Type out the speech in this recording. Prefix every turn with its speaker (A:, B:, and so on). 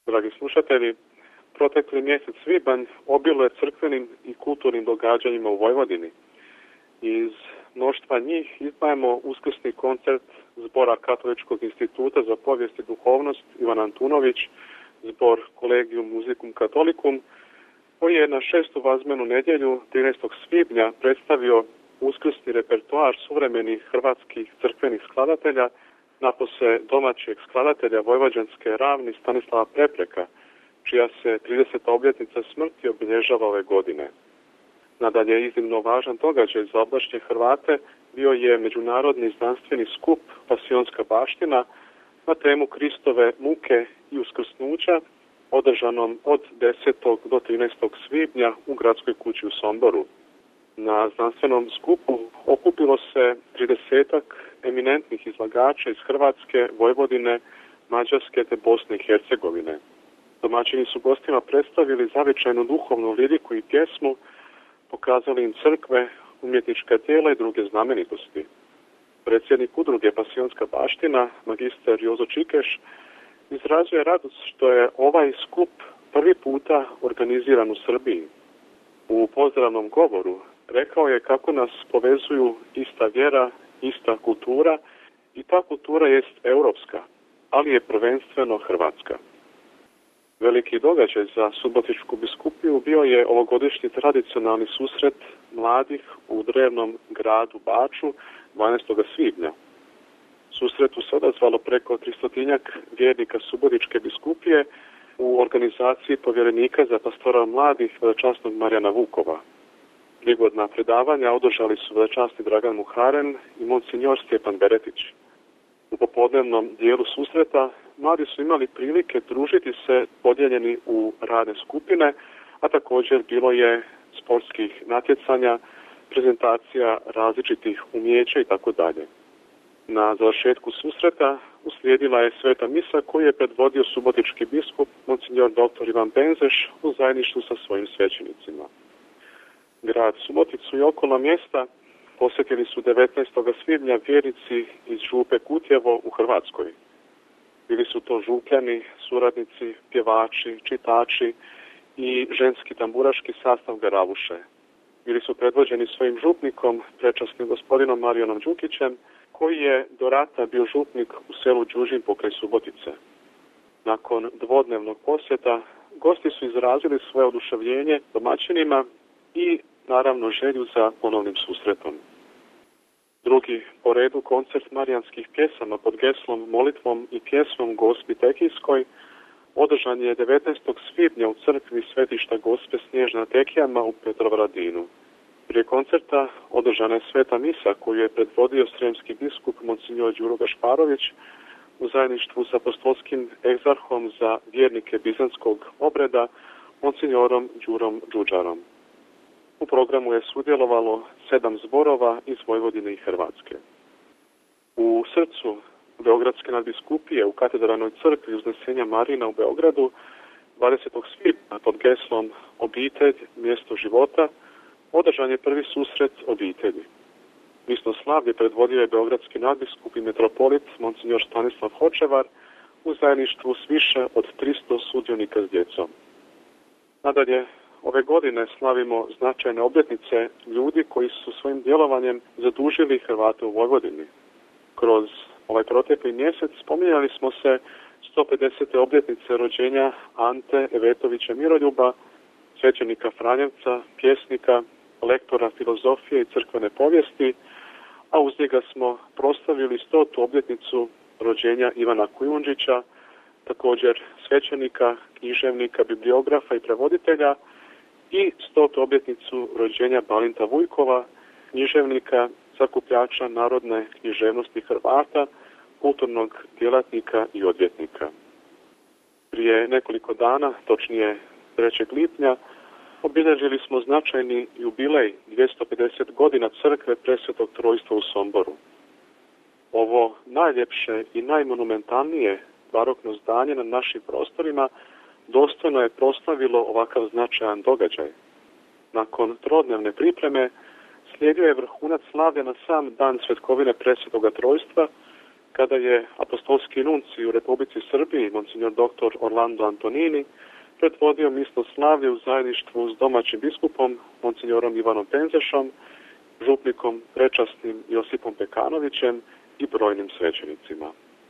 A: Dragi slušatelji, protekli mjesec svibanj obiluje crkvenim i kulturnim događanjima u Vojvodini. Iz mnoštva njih izdvajamo uskrsni koncert Zbora Katoličkog instituta za povijest i duhovnost Ivan Antunović, zbor Collegium Musicum Catholicum, koji je na 6. vazmenu nedjelju 13. svibnja predstavio uskrsni repertoar suvremenih hrvatskih crkvenih skladatelja, napose domaćeg skladatelja vojvođanske ravni Stanislava Prepreka, čija se 30. obljetnica smrti obilježava ove godine. Nadalje, iznimno važan događaj za obdašnje Hrvate bio je međunarodni znanstveni skup Pasionska baština na temu Kristove muke i uskrsnuća, održanom od 10. do 13. svibnja u Gradskoj kući u Somboru. Na znanstvenom skupu okupilo se 30 eminentnih izlagača iz Hrvatske, Vojvodine, Mađarske te Bosne i Hercegovine. Domaćini su gostima predstavili zavičajnu duhovnu liriku i pjesmu, pokazali im crkve, umjetnička tijela i druge znamenitosti. Predsjednik udruge Pasionska baština, magister Jozo Čikeš, izrazuje radost što je ovaj skup prvi puta organiziran u Srbiji. U pozdravnom govoru rekao je kako nas povezuju ista vjera, ista kultura i ta kultura jest europska, ali je prvenstveno hrvatska. Veliki događaj za Subotičku biskupiju bio je ovogodišnji tradicionalni susret mladih u drevnom gradu Baču 12. svibnja. Susretu se odazvalo preko 300 vjernika Subotičke biskupije u organizaciji povjerenika za pastoral mladih velečasnog Marijana Vukova. Prigodna predavanja održali su velečasni Dragan Muharen i monsignor Stjepan Beretić. U popodnevnom dijelu susreta mladi su imali prilike družiti se podijeljeni u radne skupine, a također bilo je sportskih natjecanja, prezentacija različitih umijeća itd. Na završetku susreta uslijedila je sveta misa koju je predvodio subotički biskup monsignor dr. Ivan Benzeš u zajedništvu sa svojim svećenicima. Grad Suboticu i okolna mjesta posjetili su 19. svibnja vjernici iz župe Kutjevo u Hrvatskoj. Bili su to župljani, suradnici, pjevači, čitači i ženski tamburaški sastav Garavuše. Bili su predvođeni svojim župnikom, prečasnim gospodinom Marijanom Đukićem, koji je do rata bio župnik u selu Đužin pokraj Subotice. Nakon dvodnevnog posjeta, gosti su izrazili svoje oduševljenje domaćinima i naravno želju za ponovnim susretom. Drugi po redu koncert marijanskih pjesama pod geslom, molitvom i pjesmom Gospi Tekijskoj održan je 19. svibnja u crkvi Svetišta Gospe Snježna Tekijama u Petrovaradinu. Prije koncerta održana je sveta misa koju je predvodio sremski biskup monsignor Đuro Gašparović u zajedništvu s apostolskim egzarhom za vjernike bizanskog obreda monsignorom Đurom Đuđarom. U programu je sudjelovalo 7 zborova iz Vojvodine i Hrvatske. U srcu Beogradske nadbiskupije u katedralnoj crkvi Uznesenja Marina u Beogradu 20. svibnja pod geslom Obitelj, mjesto života održan je prvi susret obitelji. Misno slavlje predvodio je beogradski nadbiskup i metropolit monsignor Stanislav Hočevar u zajedništvu s više od 300 sudionika s djecom. Nadalje, ove godine slavimo značajne obljetnice ljudi koji su svojim djelovanjem zadužili Hrvate u Vojvodini. Kroz ovaj protekli mjesec spominjali smo se 150. obljetnice rođenja Ante Evetovića Miroljuba, svećenika Franjevca, pjesnika, lektora filozofije i crkvene povijesti, a uz njega smo proslavili 100. obljetnicu rođenja Ivana Kujundžića, također svećenika, književnika, bibliografa i prevoditelja, i 100. obljetnicu rođenja Balinta Vujkova, književnika, sakupljača narodne književnosti Hrvata, kulturnog djelatnika i odvjetnika. Prije nekoliko dana, točnije 3. lipnja, obilježili smo značajni jubilej 250 godina crkve Presvetog Trojstva u Somboru. Ovo najljepše i najmonumentalnije barokno zdanje na našim prostorima dostojno je proslavilo ovakav značajan događaj. Nakon trodnevne pripreme slijedio je vrhunac slavlja na sam dan svetkovine Presvetoga Trojstva, kada je apostolski nuncij u Republici Srbiji, monsignor dr. Orlando Antonini, predvodio misno slavlje u zajedništvu s domaćim biskupom, monsignorom Ivanom Penzešom, župnikom prečasnim Josipom Pekanovićem i brojnim svećenicima.